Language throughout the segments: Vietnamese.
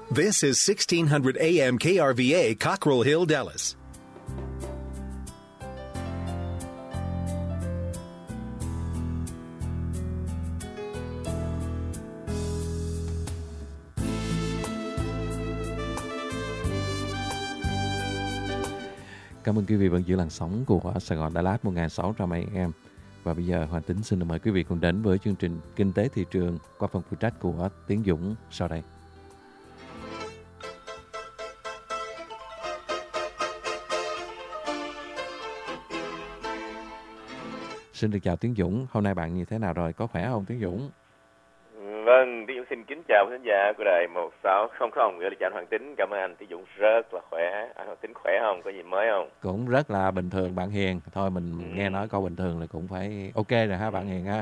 This is 1600 AM KRVA, Cockrell Hill, Dallas. Cảm ơn quý vị vẫn giữ làn sóng của Sài Gòn Đà Lạt 1600 AM. Và bây giờ Hoàng Tính xin mời quý vị cùng đến với chương trình Kinh tế thị trường qua phần phụ trách của Tiến Dũng sau đây. Xin được chào Tiến Dũng, hôm nay bạn như thế nào rồi, có khỏe không Tiến Dũng? Vâng, Tiến Dũng xin kính chào khán giả của đài 1600, gửi lời chào Hoàng Tính, cảm ơn anh Tiến Dũng rất là khỏe. Anh Hoàng Tính khỏe không, có gì mới không? Cũng rất là bình thường bạn Hiền, thôi mình nghe nói câu bình thường là cũng phải ok rồi ha bạn Hiền ha.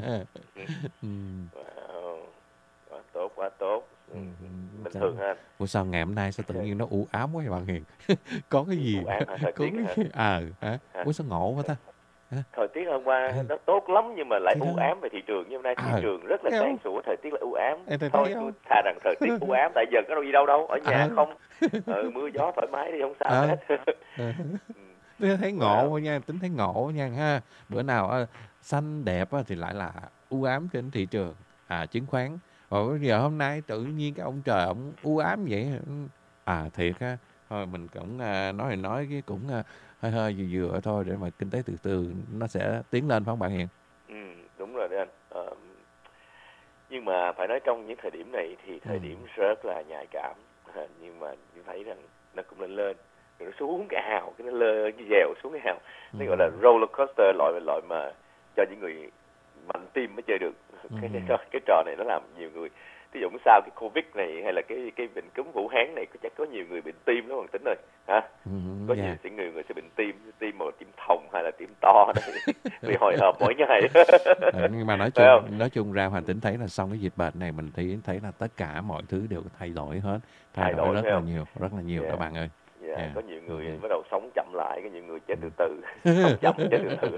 Wow, quá tốt. Bình thường ha. Ủa sao ngày hôm nay sao tự nhiên nó u ám quá vậy bạn Hiền? Có cái gì? U ám hả? Thời tiết hả? Ủa sao ngộ quá ta? Thời tiết hôm qua nó tốt lắm nhưng mà lại u ám về thị trường. Nhưng hôm nay thị trường rất là sáng sủa, thời tiết là u ám. Thôi tôi thà rằng thời tiết u ám, tại giờ có đâu gì đâu, ở nhà không. Mưa gió thoải mái đi, không sao hết. Tôi thấy ngộ nha, Tính thấy ngộ nha ha. Bữa nào xanh đẹp thì lại là u ám trên thị trường chứng khoán. Rồi bây giờ hôm nay tự nhiên cái ông trời ông u ám vậy. Thiệt ha. Thôi mình cũng nói cái cũng hơi vừa thôi để mà kinh tế từ từ nó sẽ tiến lên phải không bạn Hiền? Đúng rồi đấy anh. Nhưng mà phải nói trong những thời điểm này thì thời điểm rất là nhạy cảm, nhưng mà chúng thấy rằng nó cũng lên rồi nó xuống cái hào, cái nó lên cái dèo xuống cái hào, nó gọi là roller coaster, loại mà cho những người mạnh tim mới chơi được. Cái trò này nó làm nhiều người, ví dụ sau cái Covid này hay là cái bệnh cúm Vũ Hán này chắc có nhiều người bệnh tim đó Hoàng Tính ơi hả? Có nhiều người sẽ bệnh tim mà tim thòng hay là tim to đấy, bị hồi hộp mỗi ngày. Nhưng mà nói chung ra Hoàng Tính thấy là sau cái dịch bệnh này mình thấy là tất cả mọi thứ đều thay đổi hết, thay đổi rất là nhiều các bạn ơi. Có nhiều người bắt đầu sống chậm lại, có nhiều người chết từ từ, sống chậm chết từ từ.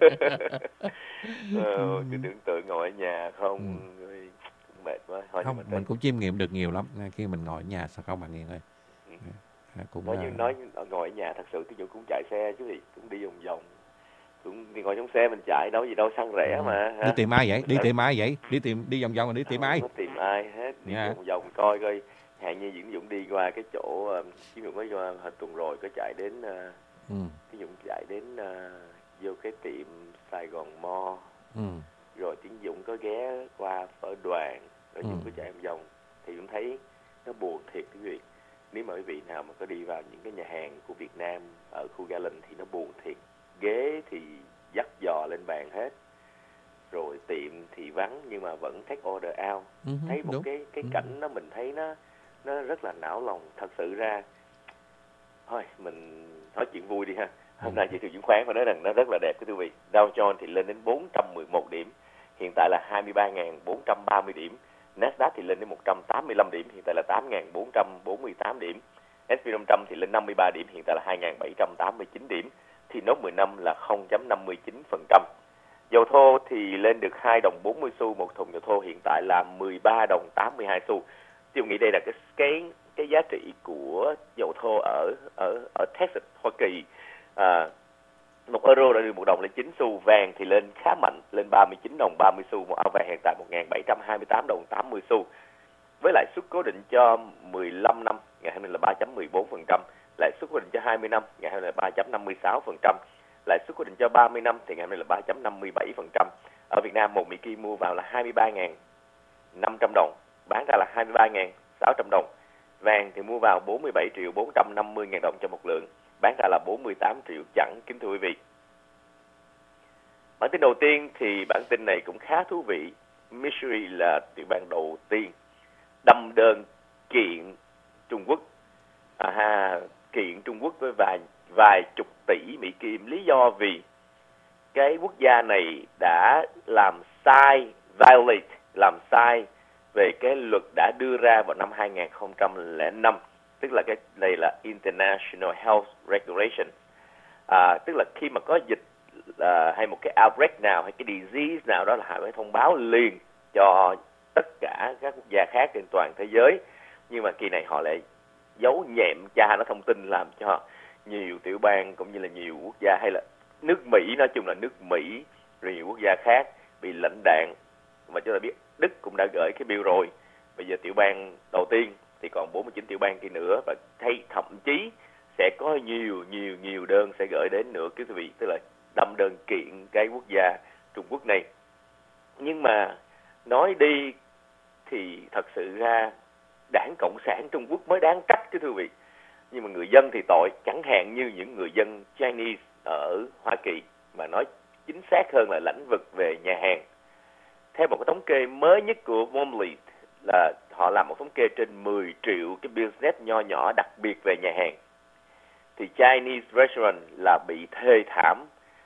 Cứ tưởng tượng ngồi ở nhà không, mệt quá. Không, mình cũng chiêm nghiệm được nhiều lắm khi mình ngồi ở nhà, sao không bạn Nghiên ơi? Nói ngồi ở nhà thật sự ví dụ cũng chạy xe chứ gì, cũng đi vòng vòng, cũng ngồi trong xe mình chạy đâu gì đâu, xăng rẻ mà. Đi tìm ai vậy? Đi vòng vòng rồi đi tìm ai? Không có tìm ai hết, đi vòng vòng coi hạn như Diễn Dũng đi qua cái chỗ, ví dụ mới qua hồi tuần rồi có chạy đến, ví dụ chạy đến vô cái tiệm Sài Gòn Mo, rồi Tiến Dũng có ghé qua Phở Đoàn, rồi Dũng có chạy vòng thì cũng thấy nó buồn thiệt quý vị. Nếu mà quý vị nào mà có đi vào những cái nhà hàng của Việt Nam ở khu Garden thì nó buồn thiệt. Ghế thì dắt dò lên bàn hết, rồi tiệm thì vắng nhưng mà vẫn take order out. Thấy một cái cảnh đó mình thấy nó rất là não lòng. Thật sự ra thôi mình nói chuyện vui đi ha. Hôm nay thị trường chứng khoán phải nói rằng nó rất là đẹp quý vị. Dow Jones thì lên đến 411 điểm, hiện tại là 23.430 điểm. Nasdaq thì lên đến 185 điểm, hiện tại là 8.448 điểm. S&P 500 thì lên 53 điểm, hiện tại là 2.789 điểm. Thì nốt 10 năm là 0.59%. Dầu thô thì lên được 2 đồng 40 xu một thùng dầu thô, hiện tại là 13 đồng 82 xu. Tôi nghĩ đây là cái giá trị của dầu thô ở Texas, Hoa Kỳ. 1 euro đã được 1 đồng lên 9 xu. Vàng thì lên khá mạnh, lên 39 đồng 30 xu. Một ao vàng hiện tại 1.728 đồng 80 xu. Với lãi suất cố định cho 15 năm ngày hôm nay là 3.14%, lãi suất cố định cho 20 năm ngày hôm nay là 3.56%, lãi suất cố định cho 30 năm thì ngày hôm nay là 3.57%. Ở Việt Nam 1 Mỹ Kim mua vào là 23.500 đồng, bán ra là 23.600 đồng. Vàng thì mua vào 47.450.000 đồng cho một lượng, bán ra là 48 triệu chẵn. Kính thưa quý vị, bản tin đầu tiên thì bản tin này cũng khá thú vị. Missouri là tiểu bang đầu tiên đâm đơn kiện Trung Quốc, kiện Trung Quốc với vài chục tỷ Mỹ Kim. Lý do vì cái quốc gia này đã làm sai về cái luật đã đưa ra vào năm 2005, tức là cái này là International Health Regulation, tức là khi mà có dịch hay một cái outbreak nào hay cái disease nào đó là phải thông báo liền cho tất cả các quốc gia khác trên toàn thế giới, Nhưng mà kỳ này họ lại giấu nhẹm cha nó thông tin, làm cho nhiều tiểu bang cũng như là nhiều quốc gia, hay là nước Mỹ, nói chung là nước Mỹ rồi nhiều quốc gia khác bị lãnh đạn. Mà chúng ta biết Đức cũng đã gửi cái bill rồi. Bây giờ tiểu bang đầu tiên thì còn 49 tiểu bang kia nữa, và thậm chí sẽ có nhiều đơn sẽ gửi đến nữa, quý vị, tức là đâm đơn kiện cái quốc gia Trung Quốc này. Nhưng mà nói đi thì thật sự ra Đảng Cộng sản Trung Quốc mới đáng trách, quý vị. Nhưng mà người dân thì tội, chẳng hạn như những người dân Chinese ở Hoa Kỳ, mà nói chính xác hơn là lĩnh vực về nhà hàng. Theo một cái thống kê mới nhất của Wombly, là họ làm một thống kê trên 10 triệu cái business nho nhỏ đặc biệt về nhà hàng, thì Chinese restaurant là bị thê thảm.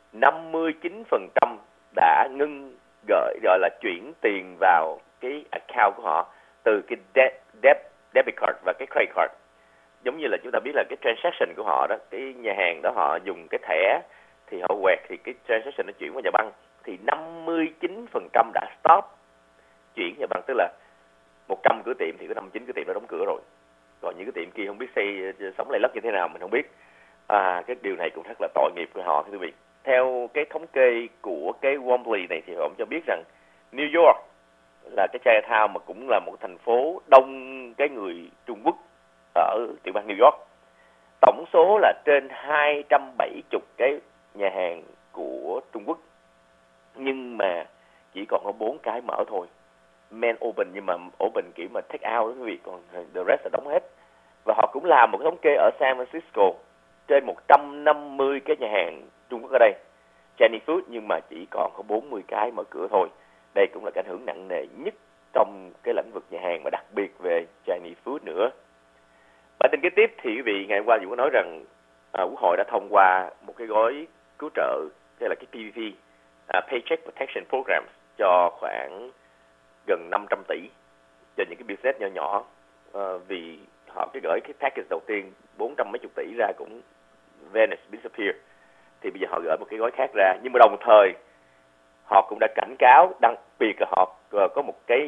59% đã ngưng gọi là chuyển tiền vào cái account của họ từ cái debit card và cái credit card. Giống như là chúng ta biết là cái transaction của họ đó, cái nhà hàng đó họ dùng cái thẻ thì họ quẹt thì cái transaction nó chuyển qua nhà băng, thì 59% đã stop chuyển nhà băng, tức là 100 cửa tiệm thì có 59 cửa tiệm đã đóng cửa rồi. Còn những cái tiệm kia không biết sống lây lất như thế nào mình không biết. Cái điều này cũng rất là tội nghiệp của họ, thưa quý vị. Theo cái thống kê của cái Wombly này thì họ cho biết rằng New York là cái Chinatown mà cũng là một thành phố đông cái người Trung Quốc ở tiểu bang New York. Tổng số là trên 270 cái nhà hàng của Trung Quốc, nhưng mà chỉ còn có 4 cái mở thôi. Main open, nhưng mà open kiểu mà take out đó quý vị, còn the rest là đóng hết. Và họ cũng làm một cái thống kê ở San Francisco, trên 150 cái nhà hàng Trung Quốc ở đây, Chinese food, nhưng mà chỉ còn có 40 cái mở cửa thôi. Đây cũng là cái ảnh hưởng nặng nề nhất trong cái lĩnh vực nhà hàng, mà đặc biệt về Chinese food nữa. Bản tin kế tiếp thì quý vị, ngày hôm qua Dũng có nói rằng Quốc hội đã thông qua một cái gói cứu trợ, tức là cái PPP, Paycheck Protection Program, cho khoảng gần 500 tỷ cho những cái business nhỏ nhỏ, vì họ cái gửi cái package đầu tiên 400 mấy chục tỷ ra cũng vanish, disappear, thì bây giờ họ gửi một cái gói khác ra. Nhưng mà đồng thời họ cũng đã cảnh cáo, đặc biệt là họ có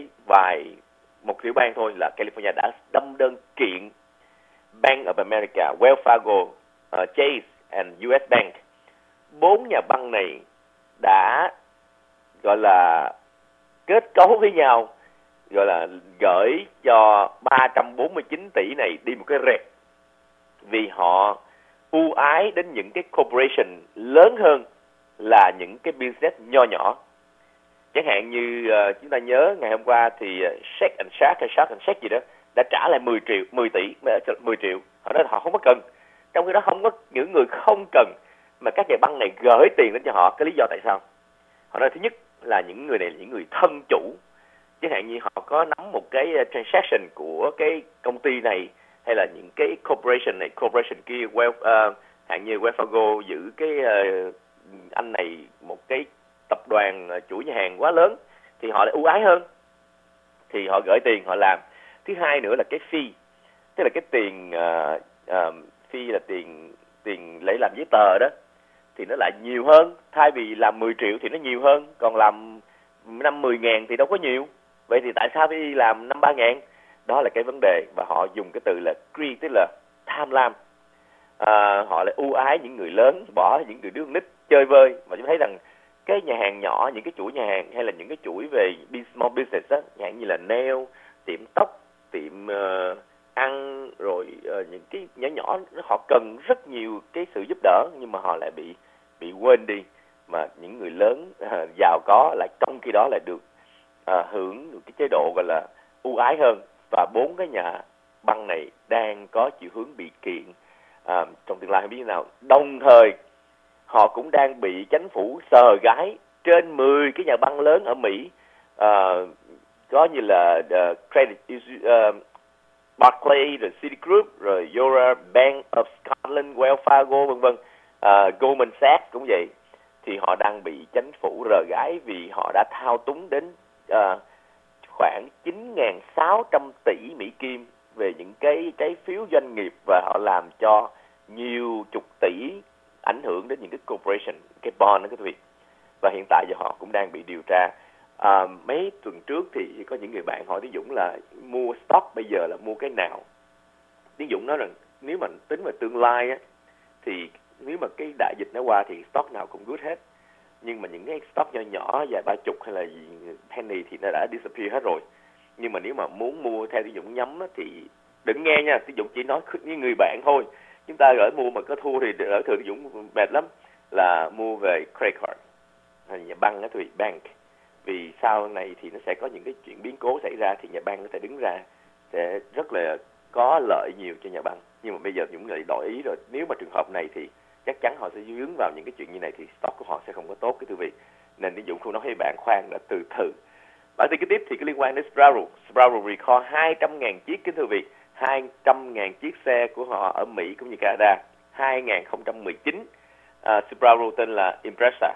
một tiểu bang thôi là California đã đâm đơn kiện Bank of America, Wells Fargo, Chase and US Bank. 4 nhà băng này đã gọi là kết cấu với nhau, gọi là gửi cho 349 tỷ này đi một cái rẹt, vì họ ưu ái đến những cái corporation lớn hơn là những cái business nho nhỏ. Chẳng hạn như chúng ta nhớ ngày hôm qua thì Shake and Shake gì đó đã trả lại 10 triệu. Họ nói là họ không có cần. Trong khi đó không có những người không cần, mà các nhà băng này gửi tiền đến cho họ. Cái lý do tại sao? Họ nói thứ nhất là những người này là những người thân chủ. Chẳng hạn như họ có nắm một cái transaction của cái công ty này, hay là những cái corporation này, corporation kia, hạn như Wells Fargo giữ cái anh này một cái tập đoàn chuỗi nhà hàng quá lớn, thì họ lại ưu ái hơn, thì họ gửi tiền họ làm. Thứ hai nữa là cái fee, tức là cái tiền fee là tiền lấy làm giấy tờ đó, thì nó lại nhiều hơn. Thay vì làm 10 triệu thì nó nhiều hơn, còn làm 5-10 ngàn thì đâu có nhiều. Vậy thì tại sao phải làm 5-3 ngàn? Đó là cái vấn đề, và họ dùng cái từ là greed, tức là tham lam. Họ lại ưu ái những người lớn, bỏ những người đứa nít chơi vơi. Mà chúng thấy rằng cái nhà hàng nhỏ, những cái chuỗi nhà hàng hay là những cái chuỗi về small business đó, như là nail, tiệm tóc, tiệm ăn, rồi những cái nhỏ nhỏ, họ cần rất nhiều cái sự giúp đỡ, nhưng mà họ lại bị quên đi. Mà những người lớn giàu có lại trong khi đó lại được hưởng được cái chế độ gọi là ưu ái hơn. Và 4 cái nhà băng này đang có chiều hướng bị kiện trong tương lai không biết như nào. Đồng thời họ cũng đang bị chính phủ sờ gái trên 10 cái nhà băng lớn ở Mỹ, có như là Barclays, rồi Citigroup, rồi Euro, Bank of Scotland, Wells Fargo, vân vân, Goldman Sachs cũng vậy. Thì họ đang bị chính phủ rờ gái vì họ đã thao túng đến khoảng 9.600 tỷ Mỹ Kim về những cái trái phiếu doanh nghiệp, và họ làm cho nhiều chục tỷ ảnh hưởng đến những cái corporation, cái bond đó quý vị. Và hiện tại giờ họ cũng đang bị điều tra. Mấy tuần trước thì có những người bạn hỏi Tiến Dũng là mua stock bây giờ là mua cái nào. Tiến Dũng nói rằng nếu mà tính vào tương lai á, thì nếu mà cái đại dịch nó qua thì stock nào cũng good hết. Nhưng mà những cái stock nhỏ nhỏ vài 30 hay là gì penny thì nó đã disappear hết rồi. Nhưng mà nếu mà muốn mua theo Tiến Dũng nhắm á, thì đừng nghe nha, Tiến Dũng chỉ nói với người bạn thôi. Chúng ta gửi mua mà có thua thì ở thường Tiến Dũng mệt lắm, là mua về credit card hay nhà băng á, thì bank. Vì sau này thì nó sẽ có những cái chuyện biến cố xảy ra thì nhà băng có thể đứng ra, sẽ rất là có lợi nhiều cho nhà băng. Nhưng mà bây giờ Dũng lại đổi ý rồi, nếu mà trường hợp này thì chắc chắn họ sẽ dướng vào những cái chuyện như này thì stock của họ sẽ không có tốt, cái thưa vị. Nên Tiến Dũng không nói với bạn khoan là từ từ. Bản tin kế tiếp thì có liên quan đến Subaru. Subaru recall 200.000 chiếc, kính thưa vị, 200.000 chiếc xe của họ ở Mỹ cũng như Canada. 2019, Subaru tên là Impreza,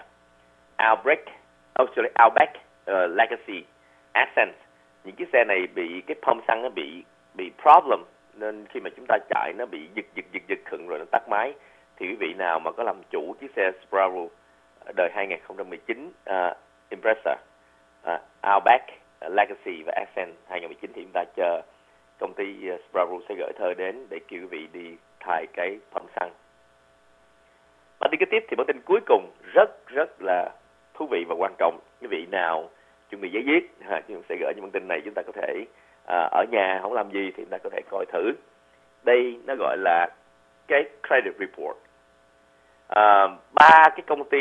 Outback, Legacy, Ascent. Những chiếc xe này bị cái pump xăng nó bị problem, nên khi mà chúng ta chạy nó bị giật khựng rồi nó tắt máy. Thì quý vị nào mà có làm chủ chiếc xe Subaru đời 2019 Impreza, Outback, Legacy và Ascent 2019 thì chúng ta chờ công ty Subaru sẽ gửi thơ đến để kêu quý vị đi thay cái pump xăng. Bản tin kế tiếp thì bản tin cuối cùng rất là thú vị và quan trọng. Quý vị nào chuẩn bị giấy viết, chúng sẽ gửi những bản tin này, chúng ta có thể ở nhà không làm gì thì chúng ta có thể coi thử. Đây nó gọi là cái credit report. Ba cái công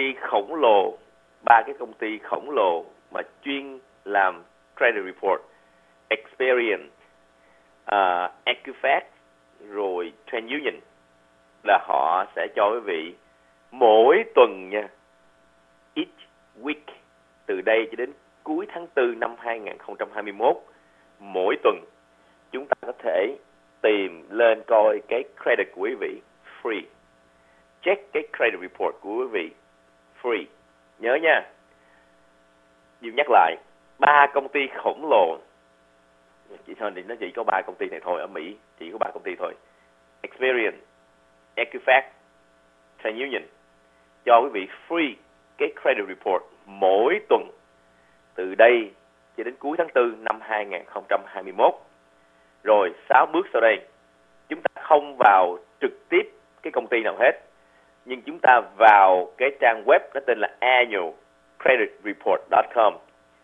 ty khổng lồ mà chuyên làm credit report, Experian, Equifax rồi TransUnion, là họ sẽ cho quý vị mỗi tuần nha, each week, từ đây cho đến cuối tháng 4 năm 2021, mỗi tuần chúng ta có thể tìm lên coi cái credit của quý vị free. Check cái credit report của quý vị free. Nhớ nha, Duyên nhắc lại, 3 công ty khổng lồ, nó chỉ có 3 công ty này thôi, ở Mỹ chỉ có 3 công ty thôi, Experian, Equifax, TransUnion, cho quý vị free cái credit report mỗi tuần từ đây cho đến cuối tháng 4 năm 2021. Rồi 6 bước sau đây, chúng ta không vào trực tiếp cái công ty nào hết, nhưng chúng ta vào cái trang web nó tên là annualcreditreport.com,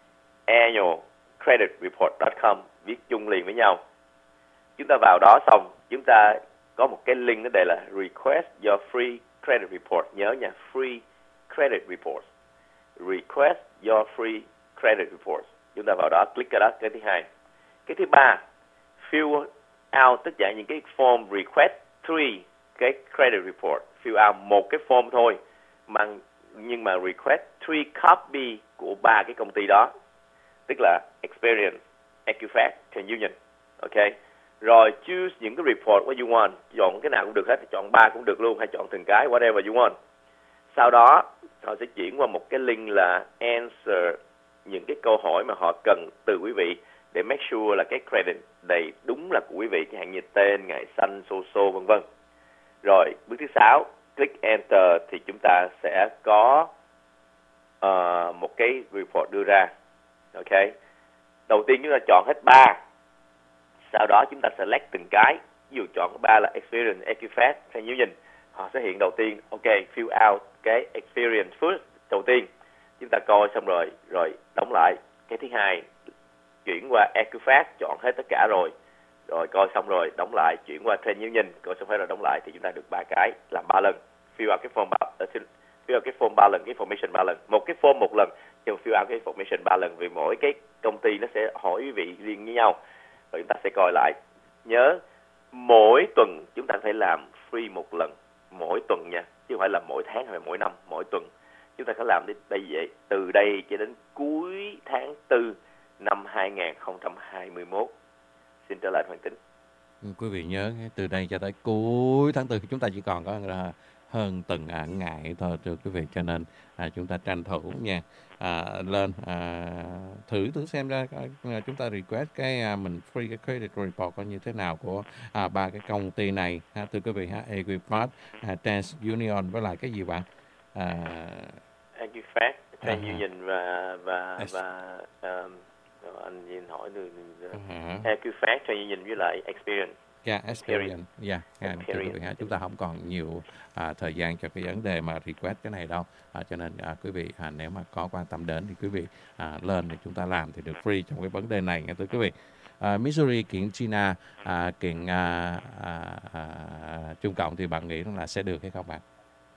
annualcreditreport.com, viết chung liền với nhau. Chúng ta vào đó xong, chúng ta có một cái link nó đây là request your free credit report. Nhớ nha, free credit report, request your free credit report. Chúng ta vào đó, click cái đó, cái thứ hai. Cái thứ ba, fill out tất cả những cái form request 3 cái credit report. Fill out một cái form thôi, nhưng mà request 3 copy của 3 cái công ty đó, tức là Experian, Equifax, TransUnion. Ok. Rồi choose những cái report what you want, chọn cái nào cũng được hết, chọn 3 cũng được luôn, hay chọn từng cái, whatever you want. Sau đó họ sẽ chuyển qua một cái link là answer những cái câu hỏi mà họ cần từ quý vị để make sure là cái credit này đúng là của quý vị, chẳng hạn như tên, ngày sinh, số vân vân. Rồi bước thứ 6, click enter thì chúng ta sẽ có một cái report đưa ra. Ok. Đầu tiên chúng ta chọn hết 3. Sau đó chúng ta select từng cái. Ví dụ chọn 3 là Experience, Equifax, TransUnion. Họ sẽ hiện đầu tiên, ok, fill out cái Experience first đầu tiên. Chúng ta coi xong rồi đóng lại. Cái thứ hai, chuyển qua Equifax, chọn hết tất cả rồi coi xong rồi đóng lại, chuyển qua TransUnion, coi xong hết rồi đóng lại, thì chúng ta được 3 cái, làm 3 lần. Fill out cái form 3 lần, cái information 3 lần. Một cái form 1 lần, nhưng fill out cái information 3 lần, vì mỗi cái công ty nó sẽ hỏi quý vị riêng với nhau. Rồi chúng ta sẽ coi lại. Nhớ, mỗi tuần chúng ta phải làm free 1 lần, mỗi tuần nha, chứ không phải là mỗi tháng hay mỗi năm, mỗi tuần. Chúng ta có làm đến đây vậy, từ đây cho đến cuối tháng 4 năm 2021. Xin trở lại Hoàng Tính. Quý vị nhớ, từ đây cho tới cuối tháng 4 chúng ta chỉ còn có hơn từng ngày thôi thưa quý vị, cho nên chúng ta tranh thủ nha, lên thử xem ra chúng ta request cái mình free cái credit report coi như thế nào của 3 cái công ty này thưa quý vị, Equifax, TransUnion với lại cái gì bạn? Equifax, TransUnion và anh nhìn hỏi được Equifax, TransUnion với lại Experian. Experian. Chúng ta không còn nhiều thời gian cho cái vấn đề mà request cái này đâu. Cho nên quý vị nếu mà có quan tâm đến thì quý vị lên thì chúng ta làm thì được free trong cái vấn đề này nghe thưa quý vị. Missouri kiện China, kiện Trung Cộng thì bạn nghĩ là sẽ được hay không bạn?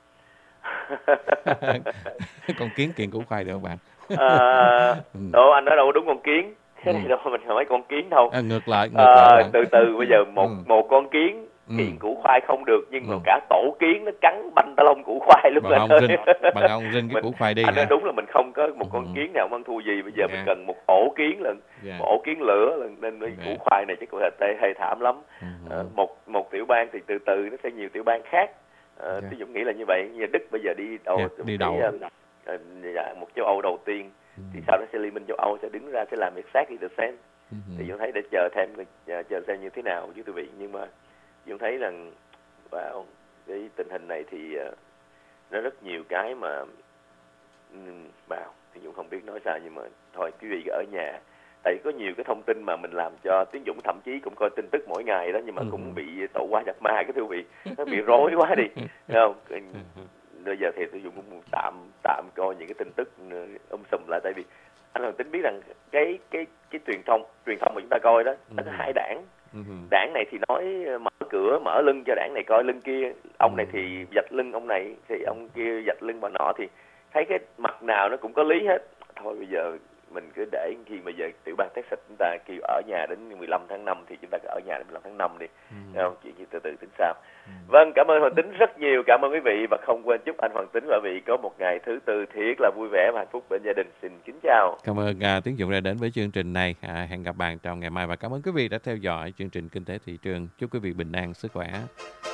Con kiến kiện củ khoai được không bạn? Đâu, anh nói đâu đúng con kiến. Cái này đâu mình không phải con kiến đâu. Ngược lại. Từ từ bây giờ một con kiến kiện củ khoai không được, nhưng mà cả tổ kiến nó cắn banh ta lông củ khoai lúc này. Bằng ông rinh cái củ khoai đi. Anh nói đúng là mình không có một con kiến nào ăn thua gì. Bây giờ mình cần một ổ kiến lần, một ổ kiến lửa lần, nên cái củ khoai này chắc có thể hay thảm lắm. Một tiểu bang thì từ từ nó sẽ nhiều tiểu bang khác. Tôi cũng nghĩ là như vậy. Như Đức bây giờ đi đầu một châu Âu đầu tiên, thì sau đó sẽ Liên minh châu Âu sẽ đứng ra sẽ làm exactly the same. Thì Dũng thấy để chờ xem như thế nào với quý vị. Nhưng mà Dũng thấy rằng vào cái tình hình này thì nó rất nhiều cái mà vào thì Dũng không biết nói sao, nhưng mà thôi quý vị ở nhà. Tại vì có nhiều cái thông tin mà mình làm cho Tiến Dũng thậm chí cũng coi tin tức mỗi ngày đó, nhưng mà cũng bị tổ qua nhập ma cái thưa quý vị, nó bị rối quá đi, thấy không? Bây giờ thì tôi Dũng cũng tạm coi những cái tin tức sùm lại, tại vì anh Hoàng Tính biết rằng cái truyền thông mà chúng ta coi đó, nó có hai đảng. Đảng này thì nói mở cửa mở lưng cho đảng này coi lưng kia, ông này thì vạch lưng ông này, thì ông kia vạch lưng bà nọ, thì thấy cái mặt nào nó cũng có lý hết. Thôi bây giờ mình cứ để khi mà giờ tiểu bang Texas chúng ta kêu ở nhà đến 15 tháng 5 thì chúng ta cứ ở nhà đến 15 tháng 5 đi. Không? Chuyện gì từ từ tính sao. Vâng, cảm ơn Hoàng Tính rất nhiều, cảm ơn quý vị, và không quên chúc anh Hoàng Tính và quý vị có một ngày thứ tư thiệt là vui vẻ và hạnh phúc bên gia đình. Xin kính chào. Cảm ơn Tiến Dũng đã đến với chương trình này. Hẹn gặp bạn trong ngày mai, và cảm ơn quý vị đã theo dõi chương trình Kinh tế Thị trường. Chúc quý vị bình an, sức khỏe.